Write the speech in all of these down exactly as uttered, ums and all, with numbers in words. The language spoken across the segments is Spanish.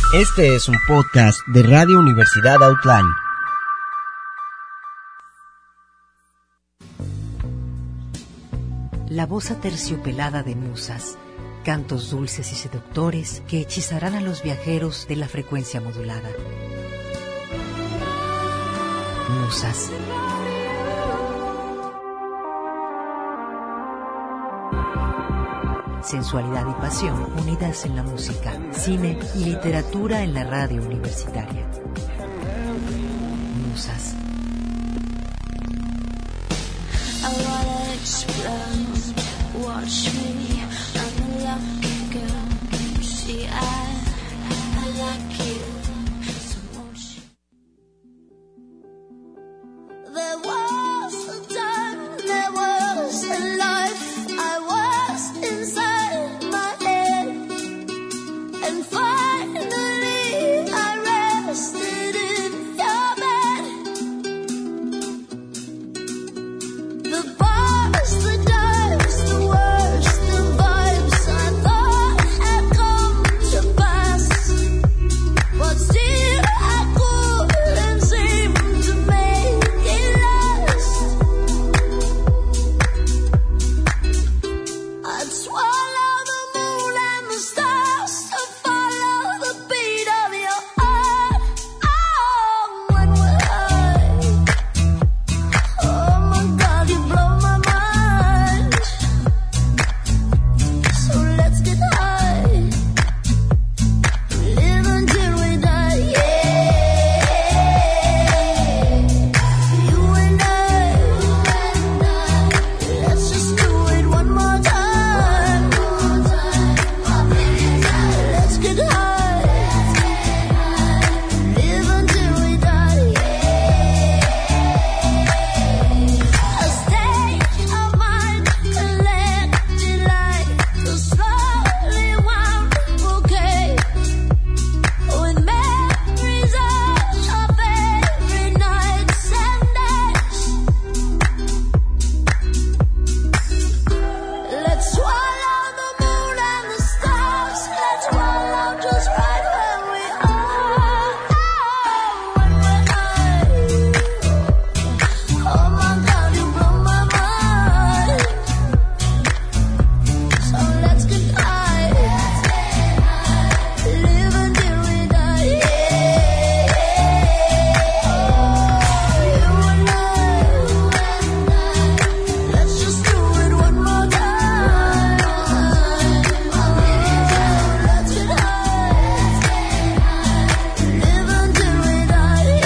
Este es un podcast de Radio Universidad Outline. La voz aterciopelada de musas, cantos dulces y seductores que hechizarán a los viajeros de la frecuencia modulada. Musas. Sensualidad y pasión unidas en la música, cine y literatura en la radio universitaria. Musas. Watch me, I'm a lucky girl. See, I, I like you so much. There was a time, there was a life. I was inside my head, and finally I rested in your bed. The bars, the dives, the words, the vibes I thought had come to pass, but still I couldn't seem to make it last. I'd swallow the moon and the stars to follow the beat of your heart. Oh, when will I? Oh my God, you blow my mind. So let's get high, live until we die. Yeah, you and I, let's just do it one more time. Let's get high, live until we die. A state of mind, collected like a slowly wound bouquet, with memories of every nights and days. Let's swallow the moon and the stars. Let's swallow just right where we are. Oh, when we're high. Oh my God, you blow my mind. So let's get high, live until we die. Yeah, you and I, let's just do it one more time. Let's get high, live until we die.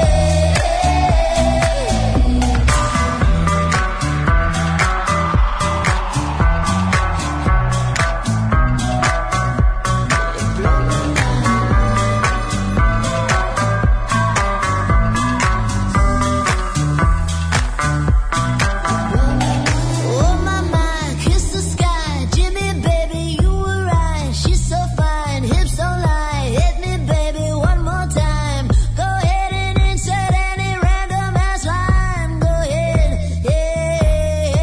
Oh my my, kiss the sky, Jimmy baby, you were right. She's so fine, hips don't lie. Hit me baby one more time. Go ahead and insert any random ass line. Go ahead, yeah.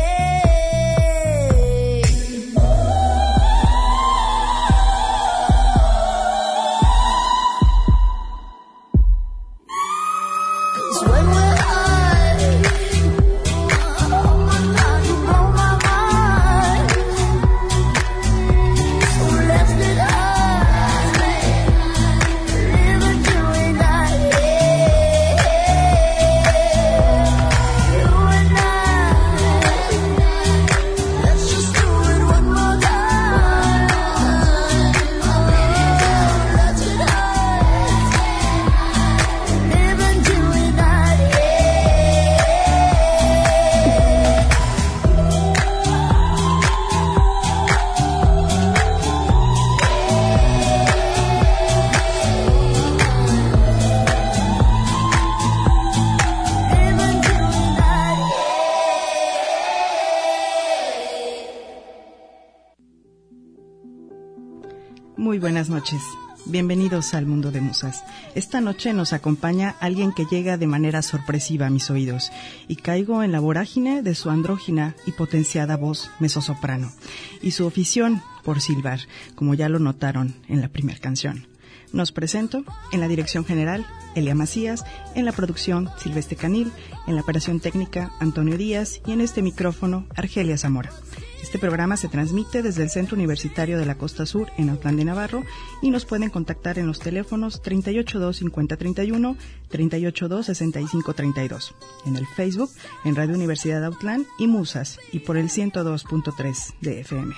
'Cause when we're high, oh my God, you blow my mind. So let's get high, live until we die. Yeah, you and I, let's just do it one more time. Let's get high, live until we die. Live until we die. Muy buenas noches. Bienvenidos al mundo de musas. Esta noche nos acompaña alguien que llega de manera sorpresiva a mis oídos y caigo en la vorágine de su andrógina y potenciada voz mezzosoprano y su afición por silbar, como ya lo notaron en la primera canción. Nos presento: en la dirección general, Elia Macías; en la producción, Silvestre Canil; en la operación técnica, Antonio Díaz; y en este micrófono, Argelia Zamora. Este programa se transmite desde el Centro Universitario de la Costa Sur en Autlán de Navarro, y nos pueden contactar en los teléfonos treinta y ocho dos cincuenta treinta y uno, treinta y ocho dos sesenta y cinco treinta y dos, en el Facebook, en Radio Universidad Autlán y Musas, y por el ciento dos punto tres de F M.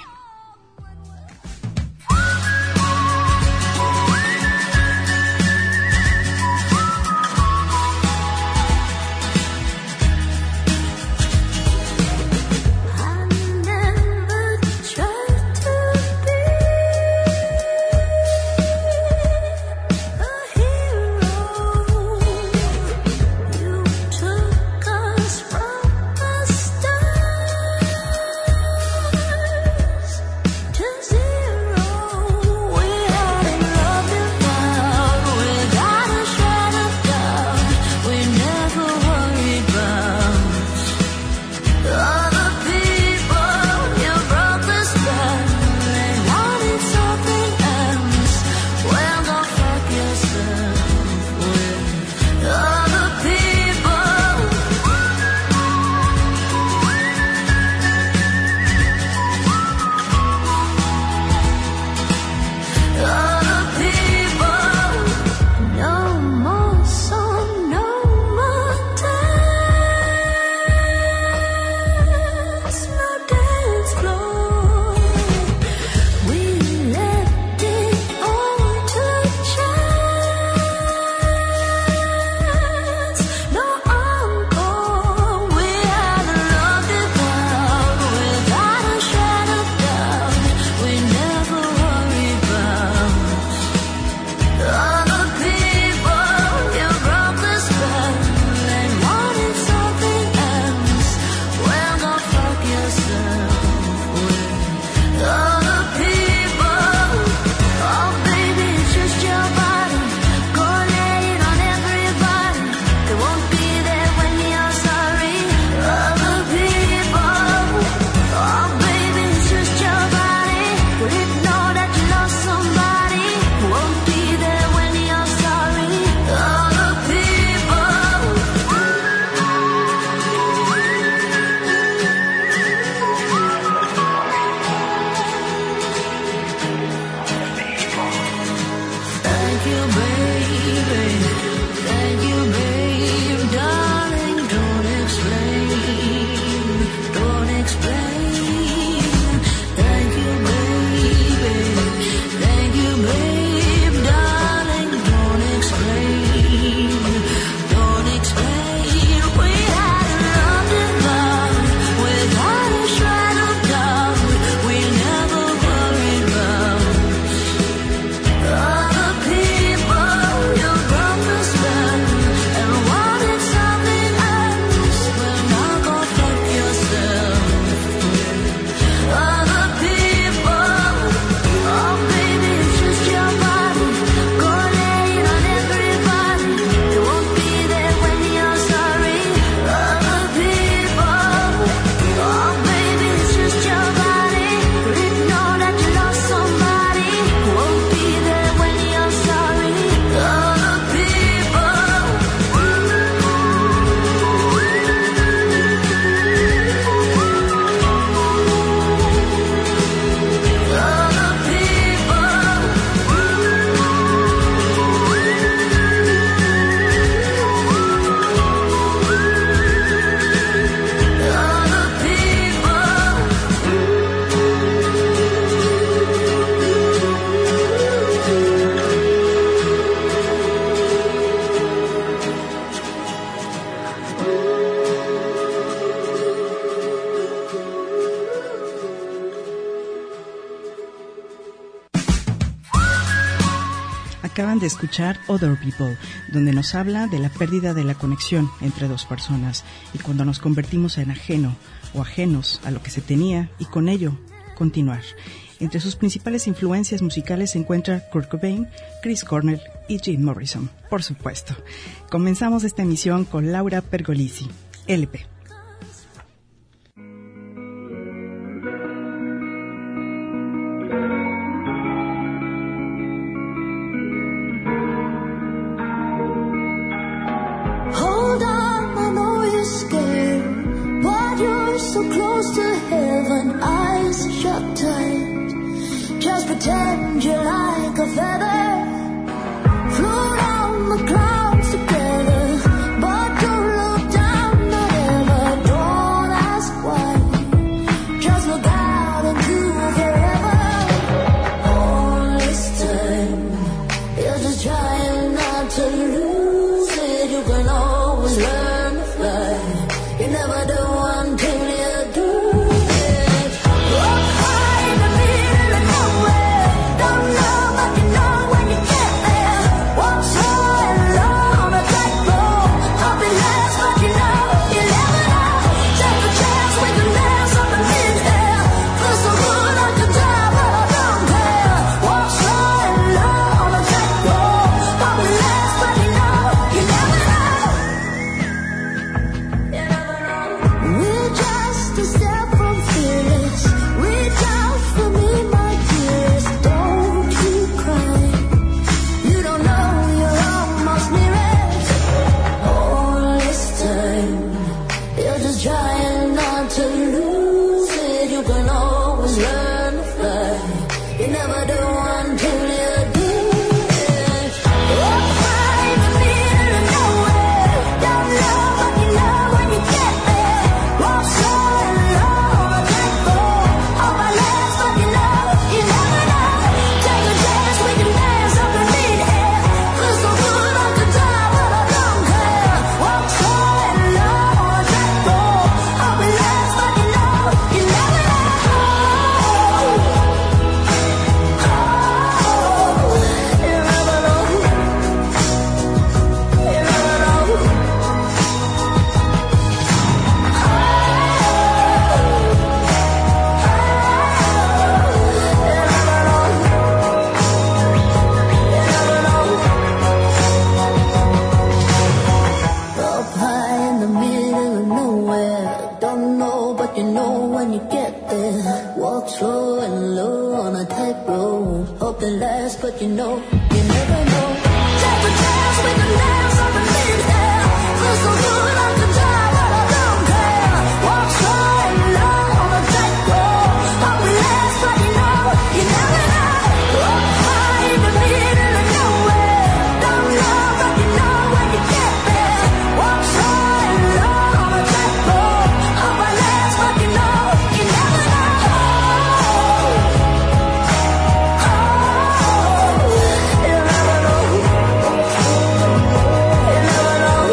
Acaban de escuchar Other People, donde nos habla de la pérdida de la conexión entre dos personas y cuando nos convertimos en ajeno o ajenos a lo que se tenía y con ello continuar. Entre sus principales influencias musicales se encuentra Kurt Cobain, Chris Cornell y Jim Morrison, por supuesto. Comenzamos esta emisión con Laura Pergolisi, L P. bend you like a feather, float on the clouds together, but don't look down, not ever, don't ask why, just look out into forever. All this time, you're just trying not to lose it, you can always learn to fly, you never do until you do it. Up high in the middle of nowhere, don't know but you know when you get there. Walk slow and low on a tightrope, hope it lasts but you know you never know. Take a chance, we can dance up in mid-air, feel so good I could die but I don't care. Walk slow and low on a tightrope, hope it lasts but you know you never know. You never know. We're just a step from fearless. Reach out for me, my dearest. Don't keep crying. You don't know you're almost near it. All this time, you're just trying not to lose it. You can always learn to fly. You never do until you do it. Up high in the middle of nowhere, don't know but you know when you get there. Walk slow and low on a tightrope, hope I last but you know you never know. Take a chance, we can dance up in mid-air, feel so good I could die but I don't care. Walk slow and low on a tightrope, hope it lasts but you know you never know. Up high in the middle of nowhere, don't know but you know when you get there. Walk slow and low on a tightrope, hope it lasts but you know you never know. Take a chance, we can dance up in mid-air, feel so good I could die but I don't care. Walk slow and low on a tightrope, hope it lasts but you know you never know. Up high in the middle of nowhere, don't know but you know when you get there. Walk slow and low on a tightrope, hope it lasts but you know you never know. You never know. You never know.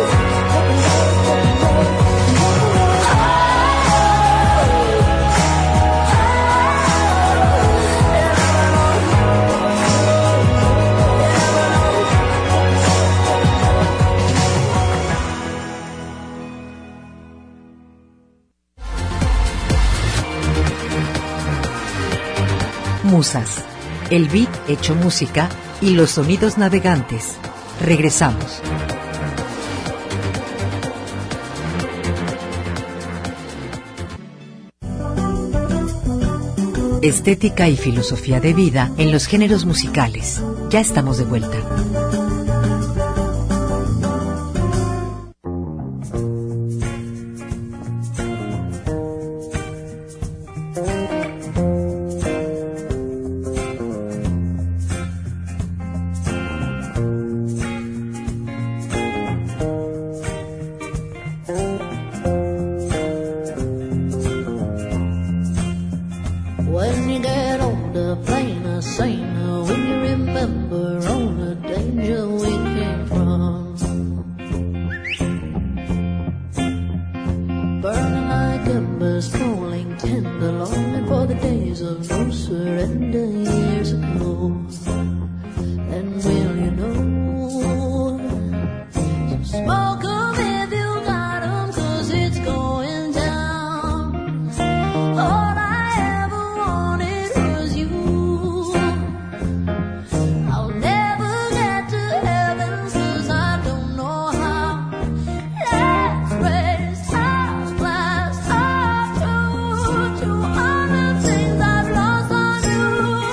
Musas, el beat hecho música y los sonidos navegantes. Regresamos. Estética y filosofía de vida en los géneros musicales. Ya estamos de vuelta. When you get older, plainer, saner, when you remember all the danger we came from. Burning like embers, falling tender, longing for the days of no surrender years ago. And will you know? So smoke 'em if you got 'em, 'cause it's going down. All I ever wanted was you. I'll never get to heaven 'cause I don't know how. Let's raise our glass up to, to all the things I've lost on you.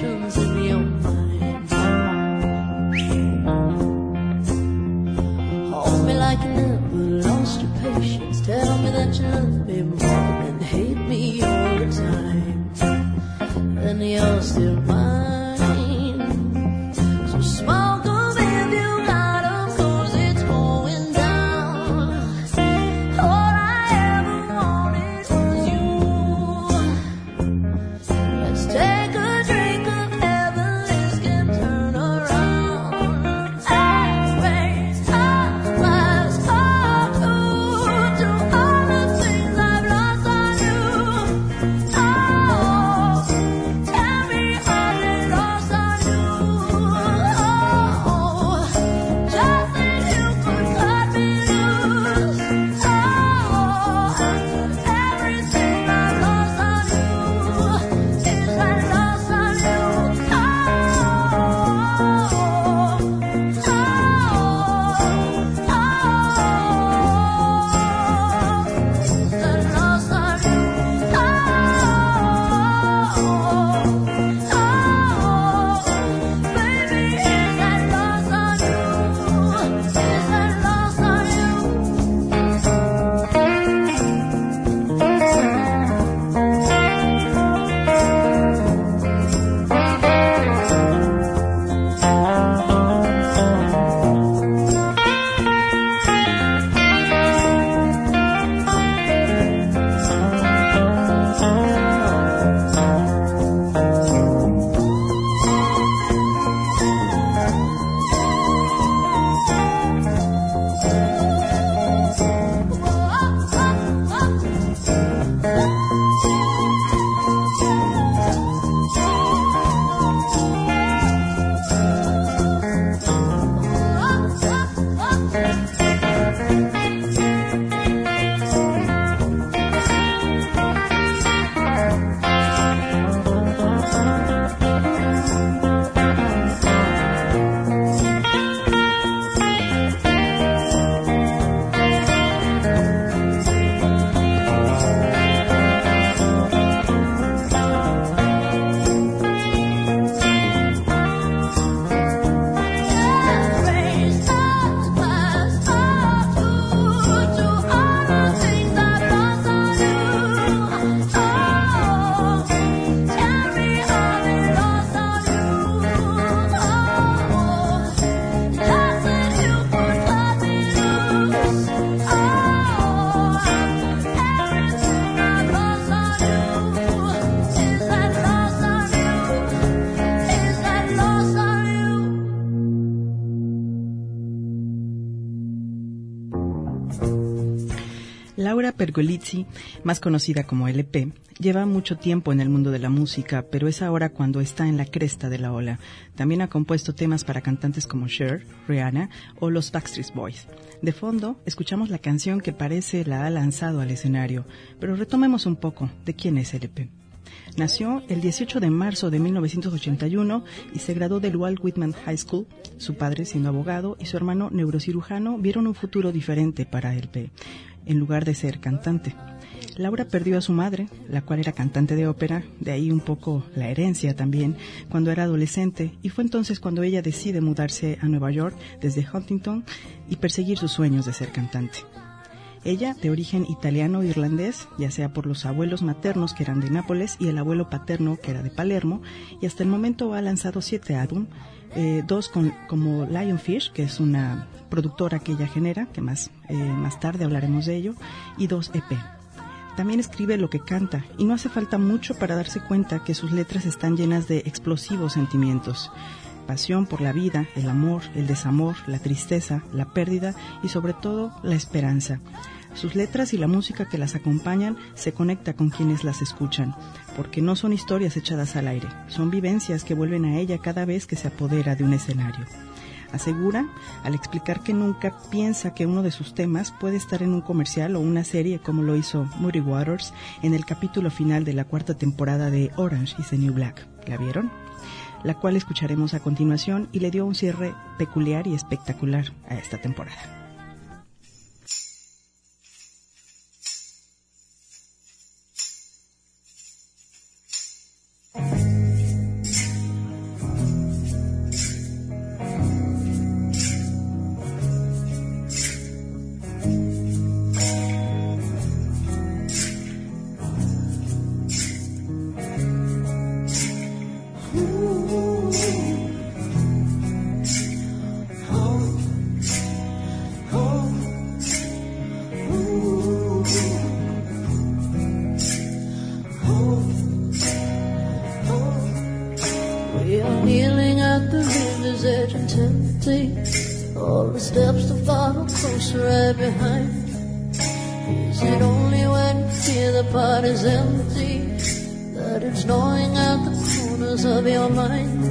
emotions in your mind. Hold me like you never lost your patience. Tell me that you love me more than hate me all the time. Then you're still mine. So smoke them if you got 'em, 'cause it's going down. All I ever wanted was you. Let's take a drink of heaven, this can turn around. I raise a glass of food to all the things I've lost on you. Oh, tell me all they lost on you. Oh, just that you could cut me loose. Oh, everything I've lost on you is that lost on you. Oh, Laura Pergolizzi, más conocida como L P, lleva mucho tiempo en el mundo de la música, pero es ahora cuando está en la cresta de la ola. También ha compuesto temas para cantantes como Cher, Rihanna o los Backstreet Boys. De fondo, escuchamos la canción que parece la ha lanzado al escenario, pero retomemos un poco de quién es L P. Nació el dieciocho de marzo de mil novecientos ochenta y uno y se graduó del Walt Whitman High School. Su padre, siendo abogado, y su hermano neurocirujano vieron un futuro diferente para L P, en lugar de ser cantante. Laura perdió a su madre, la cual era cantante de ópera, de ahí un poco la herencia también, cuando era adolescente, y fue entonces cuando ella decide mudarse a Nueva York desde Huntington y perseguir sus sueños de ser cantante. Ella, de origen italiano-irlandés, ya sea por los abuelos maternos que eran de Nápoles y el abuelo paterno que era de Palermo, y hasta el momento ha lanzado siete álbumes, eh, dos con, como Lionfish, que es una productora que ella genera, que más, eh, más tarde hablaremos de ello, y dos E P. También escribe lo que canta, y no hace falta mucho para darse cuenta que sus letras están llenas de explosivos sentimientos. Pasión por la vida, el amor, el desamor, la tristeza, la pérdida y sobre todo la esperanza. Sus letras y la música que las acompañan se conecta con quienes las escuchan, porque no son historias echadas al aire, son vivencias que vuelven a ella cada vez que se apodera de un escenario. Asegura, al explicar que nunca piensa que uno de sus temas puede estar en un comercial o una serie como lo hizo Muddy Waters en el capítulo final de la cuarta temporada de Orange is the New Black. ¿La vieron? La cual escucharemos a continuación y le dio un cierre peculiar y espectacular a esta temporada. All the steps to follow closer right behind. Is it only when you feel the party's empty that it's gnawing at the corners of your mind?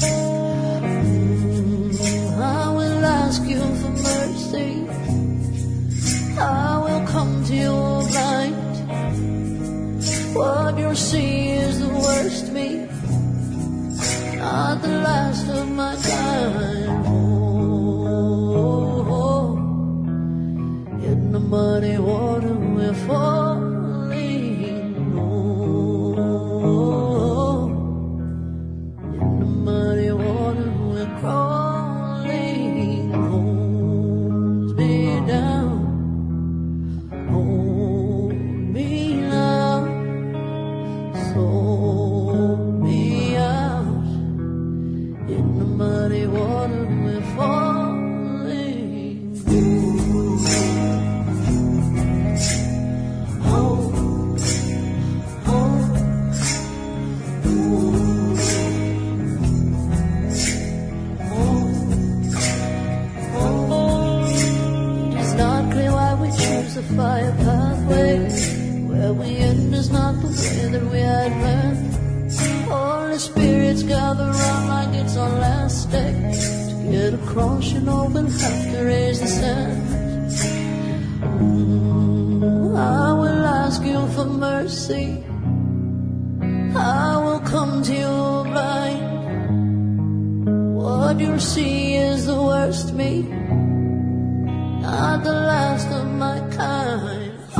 Mm, I will ask you for mercy. I will come to you blind. What you see is the worst me, not the last of my kind. In the muddy water we're falling. Oh, in the muddy water we're crawling. Hold me down, hold me now, throw me out. In the muddy water we're falling. Fire pathway, where we end is not the way that we had planned. All the spirits gather round like it's our last day. To get across, you know we'll have to raise the sand. Mm, I will ask you for mercy. I will come to you blind. What you see is the worst me, not the last of my kind. Oh,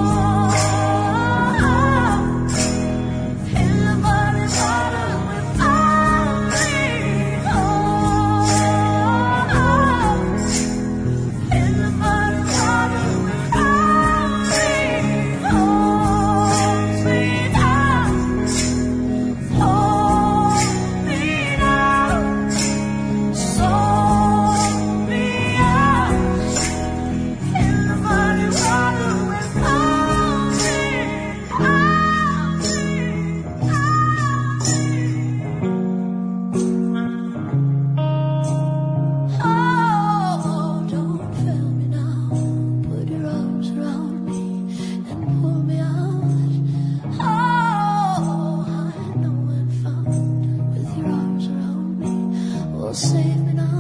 in the muddy water we're falling. Oh, in the muddy water we're falling. Hold me now, hold me now, so me out. In the muddy water we're falling. Oh, don't fail me now. Put your arms around me and pull me out. Oh, I know I'm found with your arms around me. Oh, save me now.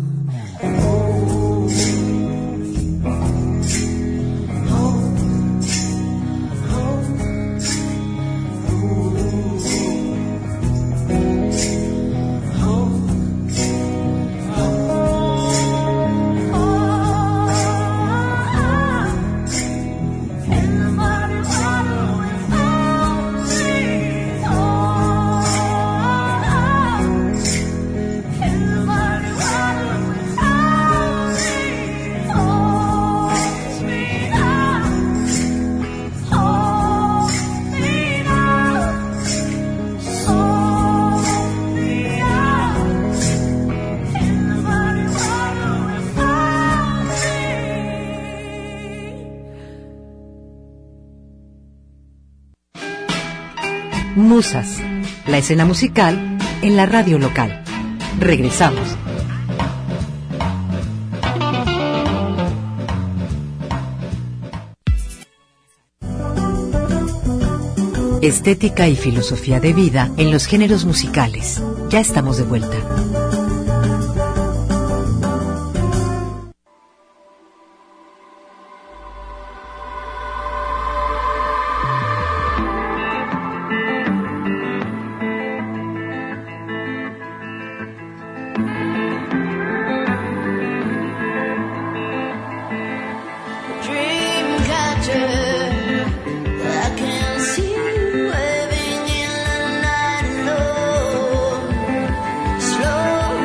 Musas, la escena musical en la radio local. Regresamos. Estética y filosofía de vida en los géneros musicales. Ya estamos de vuelta. Slow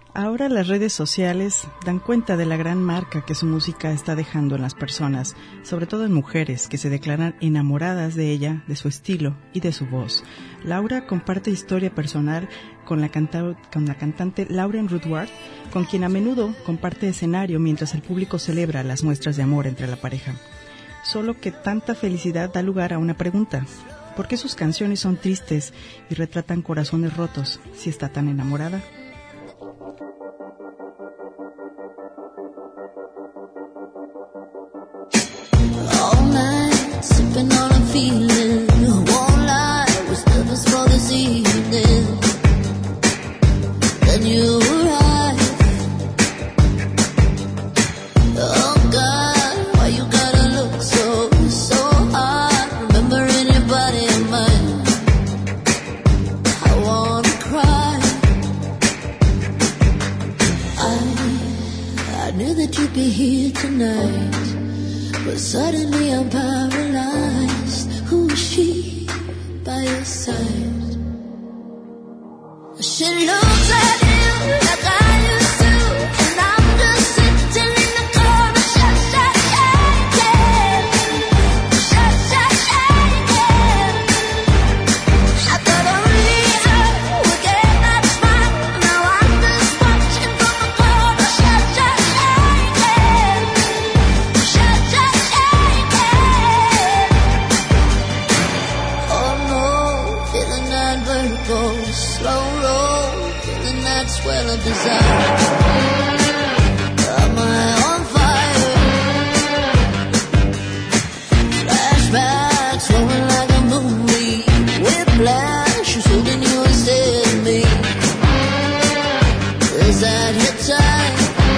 Ahora las redes sociales dan cuenta de la gran marca que su música está dejando en las personas, sobre todo en mujeres que se declaran enamoradas de ella, de su estilo y de su voz. Laura comparte historia personal con la, canta- con la cantante Lauren Woodward, con quien a menudo comparte escenario mientras el público celebra las muestras de amor entre la pareja. Solo que tanta felicidad da lugar a una pregunta. ¿Por qué sus canciones son tristes y retratan corazones rotos si está tan enamorada? All night, sipping on a feeling. Won't lie, was nervous for this evening. Then you arrived. Oh God, why you gotta look so, so hard? Remember anybody of mine? I wanna cry. I, I knew that you'd be here tonight. But suddenly I'm paralyzed. Who is she by your side? She looks at you like I used to, and I'm just sitting in the corner, shut, shut, shaking, shut, shut, shaking. I thought only I would get that smile. Now I'm just watching from the corner, shut, shut, shaking, shut, shut. Slow roll, feeling that swell of desire. Am I on fire? Flashbacks flowing like a movie. Whiplash, who's holding you instead of me? Is that your time?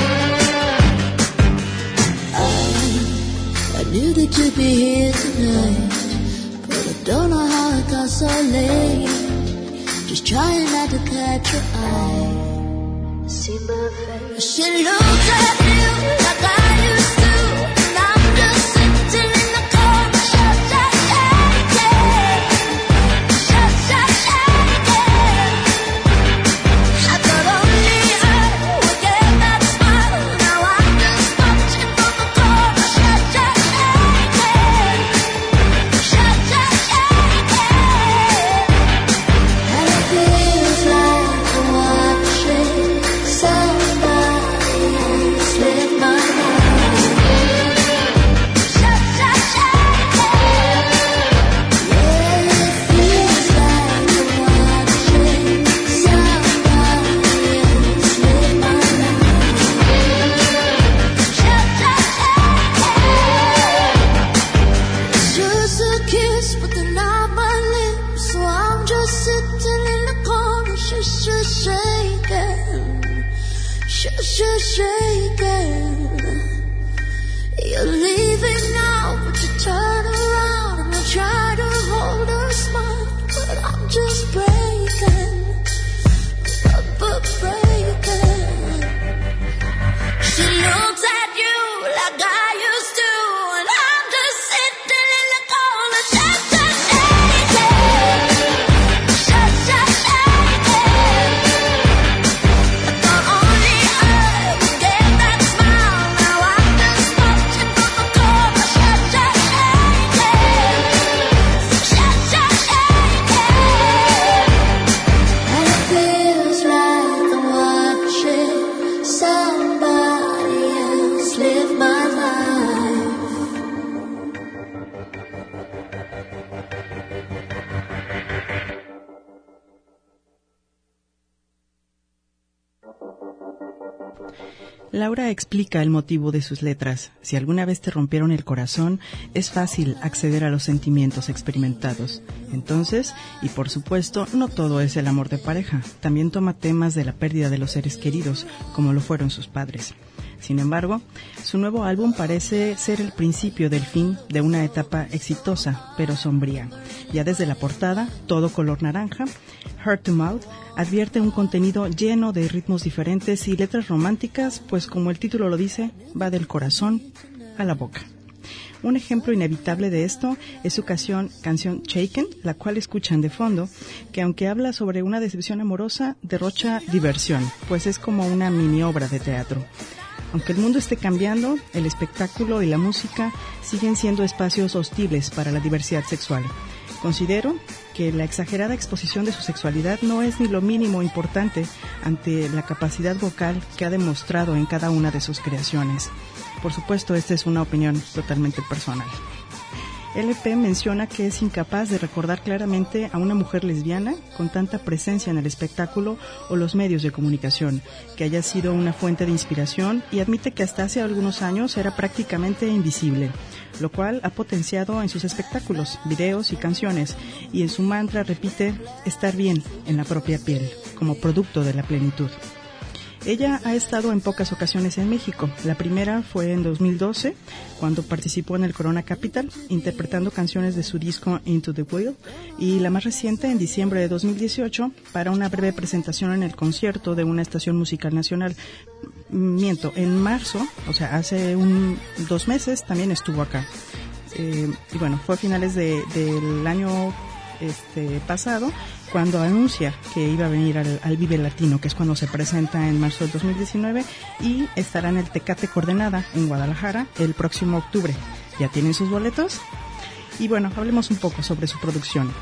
I, I knew that you'd be here tonight, but I don't know how it got so late. Just trying not to catch your eye. See my face. She looks at you like I used to, and I'm just sitting in the corner, shut, shut, shaking, shut, shut, shaking. I thought only I would get that smile. Now I'm just watching from the corner, shut, shut, shaking, shut, shut, shaking. Feels like watching somebody else live my life. Shut, shut, shaking. Yeah, it feels like watching somebody else live my life. Shut, shut, shaking. It's just a kiss, but they're not my lips, so I'm just sitting in the corner, shush, shush, shaking, shush, shush, shaking. You're leaving now, but you turn around and I try to hold a smile, but I'm just breaking, but, but breaking. She looks at you like I used to, and I'm just sitting in the corner, shut, shut, shaking. Shut, shut, shaking. I thought only I would get that smile. Now I'm just watching from the corner. Shut, shut, shaking. Shut, shut, shaking. And it feels like I'm watching somebody else live my life. Laura explica el motivo de sus letras. Si alguna vez te rompieron el corazón, es fácil acceder a los sentimientos experimentados. Entonces, y por supuesto, no todo es el amor de pareja. También toma temas de la pérdida de los seres queridos, como lo fueron sus padres. Sin embargo, su nuevo álbum parece ser el principio del fin de una etapa exitosa, pero sombría. Ya desde la portada, todo color naranja, Heart to Mouth advierte un contenido lleno de ritmos diferentes y letras románticas, pues como el título lo dice, va del corazón a la boca. Un ejemplo inevitable de esto es su canción, canción Shaken, la cual escuchan de fondo, que aunque habla sobre una decepción amorosa, derrocha diversión, pues es como una mini obra de teatro. Aunque el mundo esté cambiando, el espectáculo y la música siguen siendo espacios hostiles para la diversidad sexual. Considero que la exagerada exposición de su sexualidad no es ni lo mínimo importante ante la capacidad vocal que ha demostrado en cada una de sus creaciones. Por supuesto, esta es una opinión totalmente personal. L P menciona que es incapaz de recordar claramente a una mujer lesbiana con tanta presencia en el espectáculo o los medios de comunicación, que haya sido una fuente de inspiración, y admite que hasta hace algunos años era prácticamente invisible, lo cual ha potenciado en sus espectáculos, videos y canciones, y en su mantra repite estar bien en la propia piel, como producto de la plenitud. Ella ha estado en pocas ocasiones en México. La primera fue en dos mil doce, cuando participó en el Corona Capital, interpretando canciones de su disco Into the Wild, y la más reciente en diciembre de dos mil dieciocho, para una breve presentación en el concierto de una estación musical nacional. Miento, en marzo, o sea, hace un, dos meses, también estuvo acá. Eh, y bueno, fue a finales de, del año este, pasado, cuando anuncia que iba a venir al, al Vive Latino, que es cuando se presenta en marzo del dos mil diecinueve, y estará en el Tecate Coordenada en Guadalajara el próximo octubre. ¿Ya tienen sus boletos? Y bueno, hablemos un poco sobre su producción.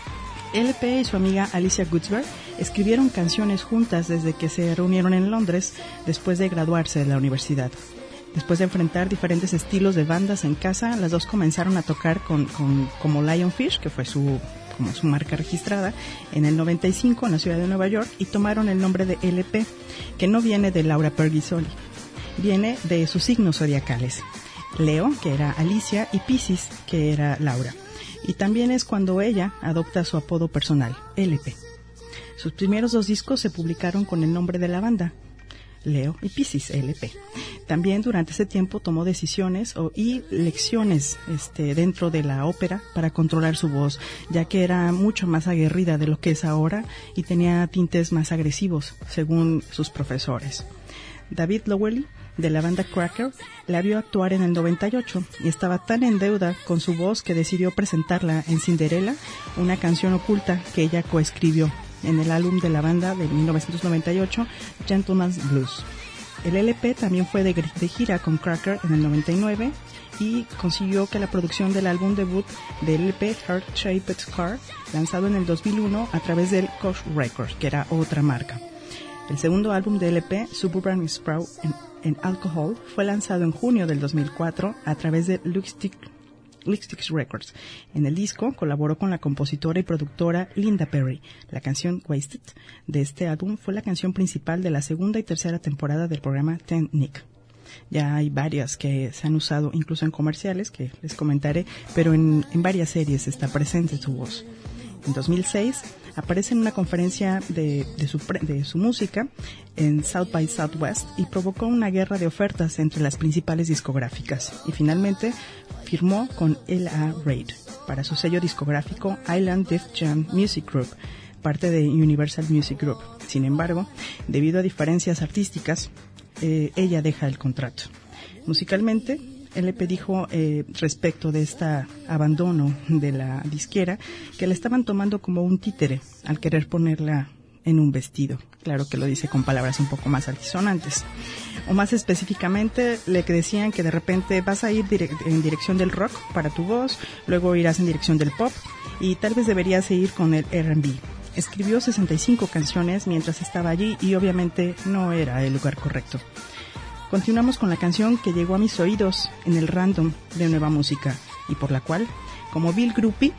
L P y su amiga Alicia Goodsberg escribieron canciones juntas desde que se reunieron en Londres después de graduarse de la universidad. Después de enfrentar diferentes estilos de bandas en casa, las dos comenzaron a tocar con, con como Lionfish, que fue su como su marca registrada, en el noventa y cinco en la ciudad de Nueva York, y tomaron el nombre de L P, que no viene de Laura Perghisoli, viene de sus signos zodiacales, Leo, que era Alicia, y Piscis, que era Laura. Y también es cuando ella adopta su apodo personal, L P. Sus primeros dos discos se publicaron con el nombre de la banda, Leo y Piscis, L P. También durante ese tiempo tomó decisiones o, y lecciones este, dentro de la ópera para controlar su voz, ya que era mucho más aguerrida de lo que es ahora y tenía tintes más agresivos, según sus profesores. David Lowery, de la banda Cracker, la vio actuar en el noventa y ocho y estaba tan en deuda con su voz que decidió presentarla en Cinderella, una canción oculta que ella coescribió en el álbum de la banda de mil novecientos noventa y ocho, Gentleman's Blues. El L P también fue de, de gira con Cracker en el noventa y nueve y consiguió que la producción del álbum debut de L P, Heart Shaped Car, lanzado en el dos mil uno a través del Koch Records, que era otra marca. El segundo álbum de L P, Suburban Sprout en, en Alcohol, fue lanzado en junio del dos mil cuatro a través de Lipstick Lipstick Records. En el disco colaboró con la compositora y productora Linda Perry. La canción Wasted de este álbum fue la canción principal de la segunda y tercera temporada del programa Ten Nick. Ya hay varias que se han usado incluso en comerciales, que les comentaré, pero en, en varias series está presente su voz. En dos mil seis aparece en una conferencia de, de, su, de su música en South by Southwest y provocó una guerra de ofertas entre las principales discográficas, y finalmente firmó con L A Reid para su sello discográfico Island Def Jam Music Group, parte de Universal Music Group. Sin embargo, debido a diferencias artísticas, eh, ella deja el contrato. Musicalmente, L P dijo eh, respecto de este abandono de la disquera que la estaban tomando como un títere al querer ponerla en un vestido. Claro que lo dice con palabras un poco más altisonantes. O más específicamente, le decían que de repente vas a ir dire- en dirección del rock para tu voz, luego irás en dirección del pop y tal vez deberías ir con el R and B. Escribió sesenta y cinco canciones mientras estaba allí y obviamente no era el lugar correcto. Continuamos con la canción que llegó a mis oídos en el random de Nueva Música y por la cual, como Bill Groupie,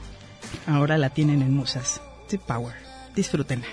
ahora la tienen en Musas. The Power. Disfrútenla.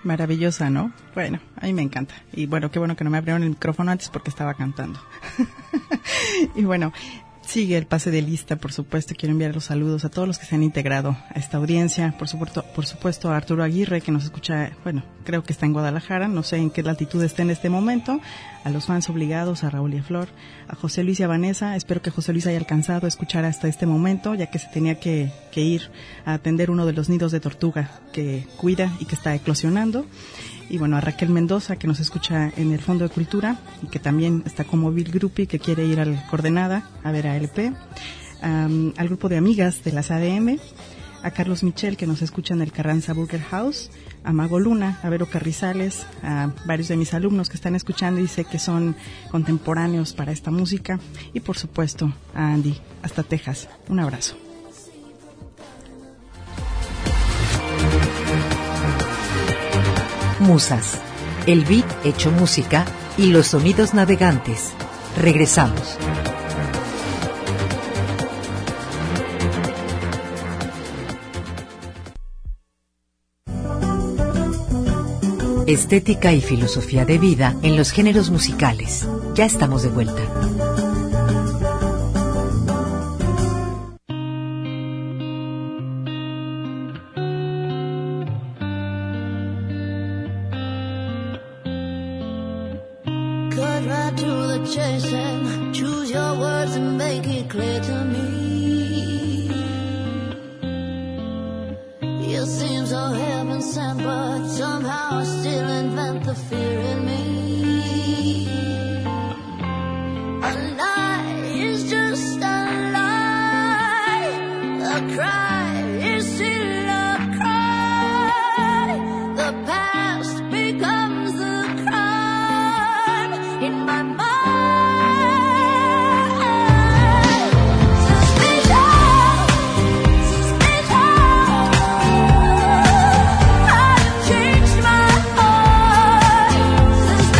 Maravillosa, ¿no? Bueno, a mí me encanta. Y bueno, qué bueno que no me abrieron el micrófono antes porque estaba cantando. Y bueno, sigue el pase de lista, por supuesto. Quiero enviar los saludos a todos los que se han integrado a esta audiencia. Por supuesto, por supuesto a Arturo Aguirre, que nos escucha, bueno, creo que está en Guadalajara, no sé en qué latitud esté en este momento. A los fans obligados, a Raúl y a Flor, a José Luis y a Vanessa. Espero que José Luis haya alcanzado a escuchar hasta este momento, ya que se tenía que, que ir a atender uno de los nidos de tortuga que cuida y que está eclosionando. Y bueno, a Raquel Mendoza, que nos escucha en el Fondo de Cultura y que también está como Bill Grupi, que quiere ir al Coordenada a ver a L P. Um, al grupo de amigas de las A D M, a Carlos Michel, que nos escucha en el Carranza Burger House, a Mago Luna, a Vero Carrizales, a varios de mis alumnos que están escuchando y sé que son contemporáneos para esta música, y por supuesto a Andy, hasta Texas. Un abrazo. Musas, el beat hecho música y los sonidos navegantes. Regresamos. Estética y filosofía de vida en los géneros musicales. Ya estamos de vuelta. Cut right to the chase and choose your words and make it clear to me. You seem so heaven sent, but somehow I still invent the fear in me. A lie is just a lie. A cry is still a cry. The past becomes the crime in my mind. Suspicion, I've changed my heart.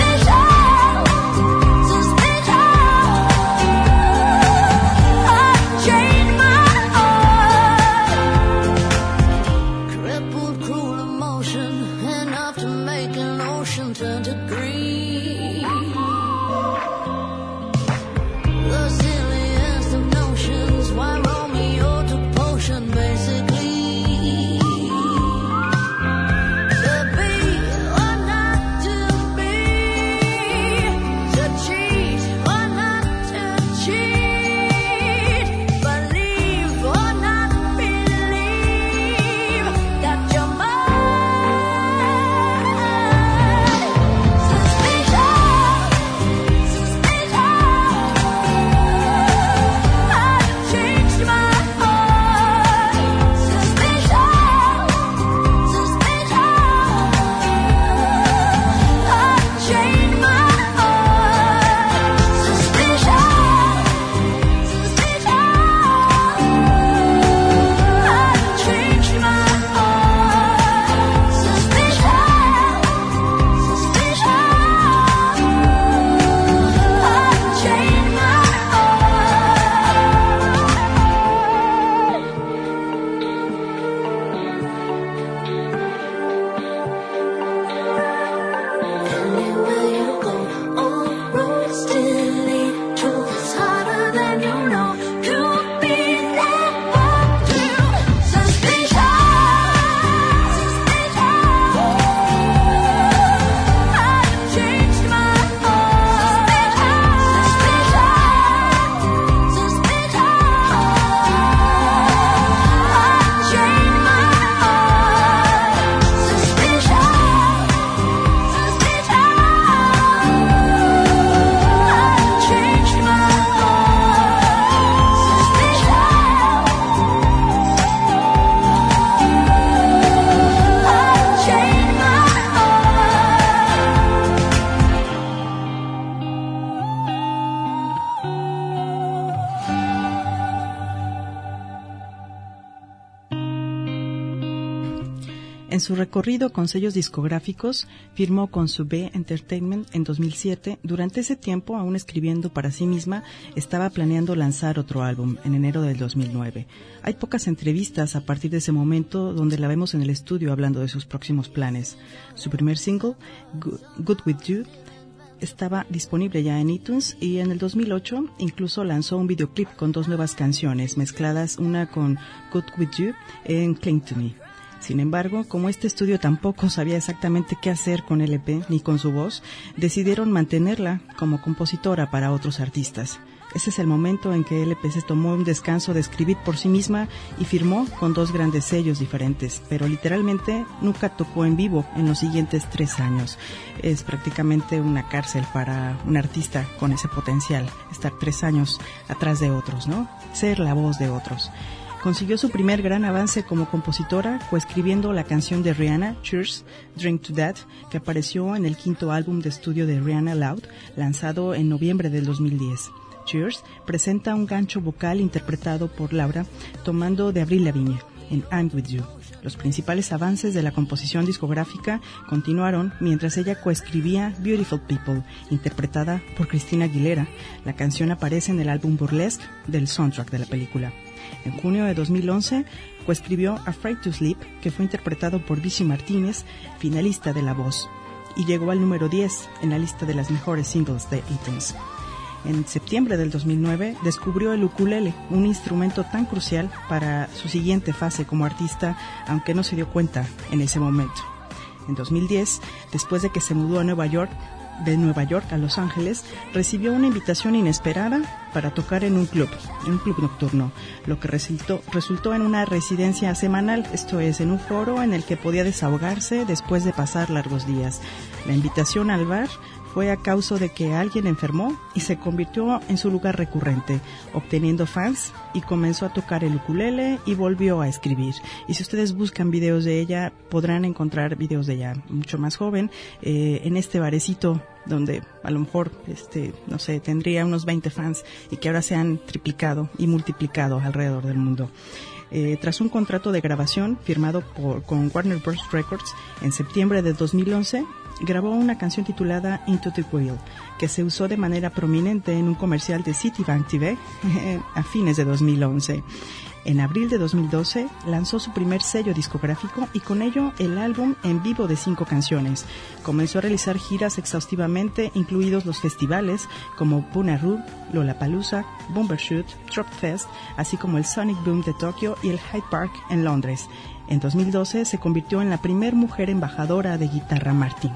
En su recorrido con sellos discográficos, firmó con Sube Entertainment en dos mil siete. Durante ese tiempo, aún escribiendo para sí misma, estaba planeando lanzar otro álbum en enero del dos mil nueve. Hay pocas entrevistas a partir de ese momento donde la vemos en el estudio hablando de sus próximos planes. Su primer single, Good With You, estaba disponible ya en iTunes, y en el dos mil ocho incluso lanzó un videoclip con dos nuevas canciones mezcladas, una con Good With You en Cling To Me. Sin embargo, como este estudio tampoco sabía exactamente qué hacer con el E P ni con su voz, decidieron mantenerla como compositora para otros artistas. Ese es el momento en que L P se tomó un descanso de escribir por sí misma y firmó con dos grandes sellos diferentes, pero literalmente nunca tocó en vivo en los siguientes tres años. Es prácticamente una cárcel para un artista con ese potencial, estar tres años atrás de otros, ¿no? Ser la voz de otros. Consiguió su primer gran avance como compositora coescribiendo la canción de Rihanna, Cheers, Drink to That, que apareció en el quinto álbum de estudio de Rihanna Loud, lanzado en noviembre del dos mil diez. Cheers presenta un gancho vocal interpretado por Laura, tomando de Avril Lavigne en I'm With You. Los principales avances de la composición discográfica continuaron mientras ella coescribía Beautiful People, interpretada por Christina Aguilera. La canción aparece en el álbum Burlesque del soundtrack de la película. En junio de dos mil once, coescribió Afraid to Sleep, que fue interpretado por Vichy Martínez, finalista de La Voz, y llegó al número diez en la lista de las mejores singles de iTunes. En septiembre del dos mil nueve, descubrió el ukulele, un instrumento tan crucial para su siguiente fase como artista, aunque no se dio cuenta en ese momento. En dos mil diez, después de que se mudó a Nueva York, de Nueva York a Los Ángeles, recibió una invitación inesperada para tocar en un club, en un club nocturno, lo que resultó, resultó en una residencia semanal, esto es, en un foro en el que podía desahogarse después de pasar largos días. La invitación al bar fue a causa de que alguien enfermó y se convirtió en su lugar recurrente, obteniendo fans, y comenzó a tocar el ukulele y volvió a escribir. Y si ustedes buscan videos de ella, podrán encontrar videos de ella mucho más joven, eh, en este barecito donde a lo mejor, este, no sé, tendría unos veinte fans y que ahora se han triplicado y multiplicado alrededor del mundo. Eh, tras un contrato de grabación firmado por, con Warner Bros. Records en septiembre de dos mil once, grabó una canción titulada Into the Wheel, que se usó de manera prominente en un comercial de Citibank T V a fines de dos mil once. En abril de dos mil doce lanzó su primer sello discográfico y con ello el álbum en vivo de cinco canciones. Comenzó a realizar giras exhaustivamente, incluidos los festivales como Bonnaroo, Lollapalooza, Bumbershoot, Trop Fest, así como el Sonic Boom de Tokio y el Hyde Park en Londres. En dos mil doce se convirtió en la primer mujer embajadora de guitarra Martin.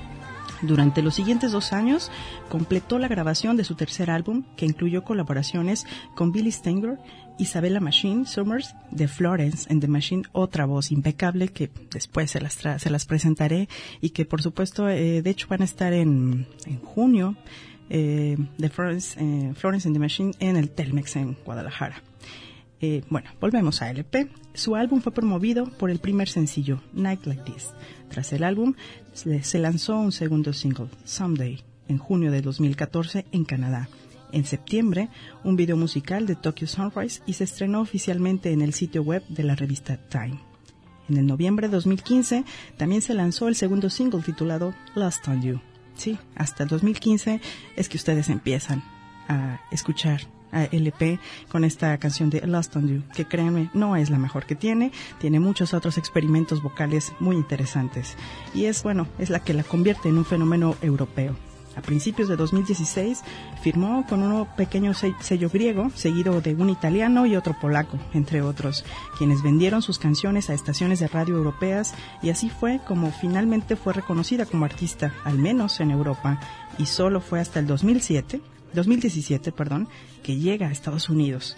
Durante los siguientes dos años, completó la grabación de su tercer álbum, que incluyó colaboraciones con Billy Stenger, Isabella Machine Summers, de Florence and the Machine, otra voz impecable que después se las, tra- se las presentaré y que por supuesto, eh, de hecho van a estar en, en junio, eh, de Florence, eh, Florence and the Machine en el Telmex en Guadalajara. Eh, bueno, volvemos a L P. Su álbum fue promovido por el primer sencillo, Night Like This. Tras el álbum, se, se lanzó un segundo single, Someday, en junio de dos mil catorce en Canadá. En septiembre, un video musical de Tokyo Sunrise y se estrenó oficialmente en el sitio web de la revista Time. En el noviembre de dos mil quince, también se lanzó el segundo single titulado Lost on You. Sí, hasta el dos mil quince es que ustedes empiezan a escuchar a L P con esta canción de Lost on You, que créanme, no es la mejor que tiene, tiene muchos otros experimentos vocales muy interesantes, y es, bueno, es la que la convierte en un fenómeno europeo. A principios de dos mil dieciséis firmó con un pequeño sello griego, seguido de un italiano y otro polaco, entre otros, quienes vendieron sus canciones a estaciones de radio europeas, y así fue como finalmente fue reconocida como artista, al menos en Europa, y solo fue hasta el dos mil siete, dos mil diecisiete, perdón, que llega a Estados Unidos.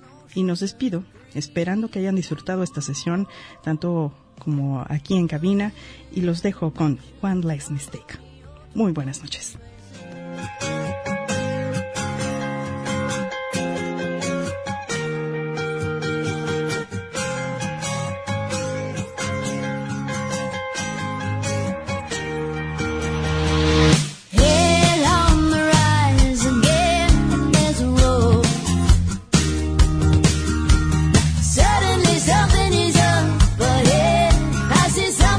Y nos despido, esperando que hayan disfrutado esta sesión, tanto como aquí en cabina, y los dejo con One Last Mistake. Muy buenas noches. Suddenly something is up, but it passes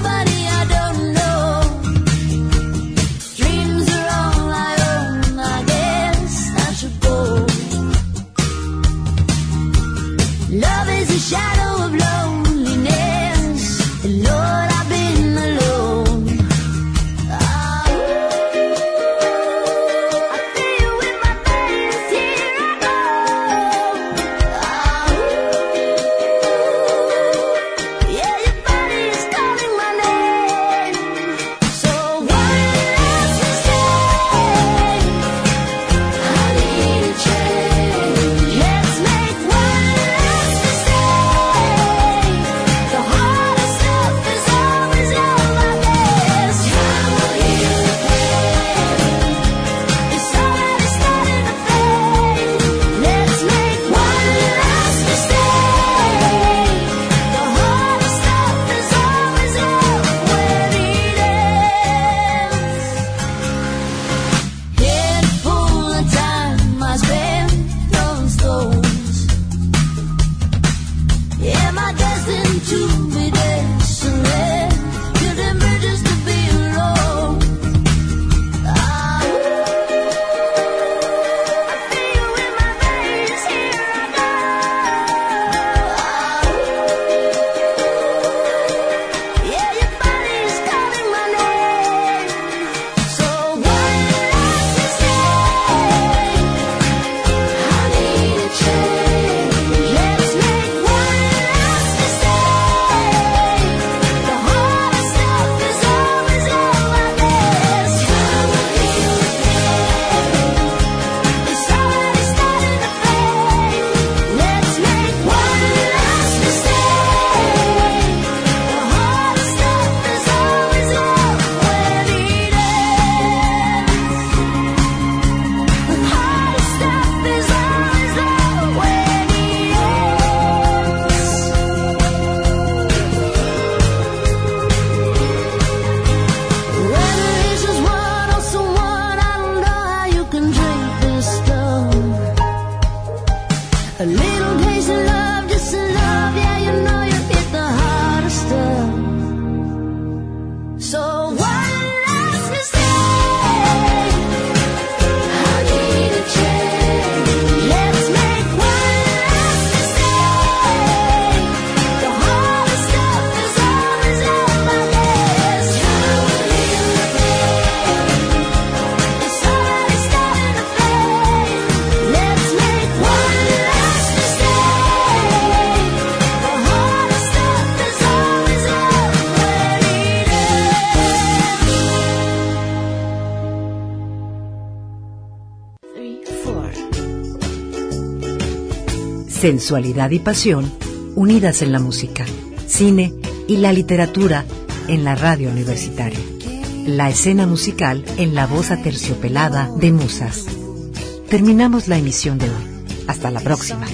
sensualidad y pasión unidas en la música, cine y la literatura en la radio universitaria. La escena musical en la voz aterciopelada de Musas. Terminamos la emisión de hoy. Hasta la próxima.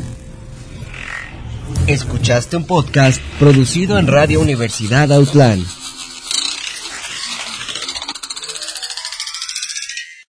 Escuchaste un podcast producido en Radio Universidad Autlán.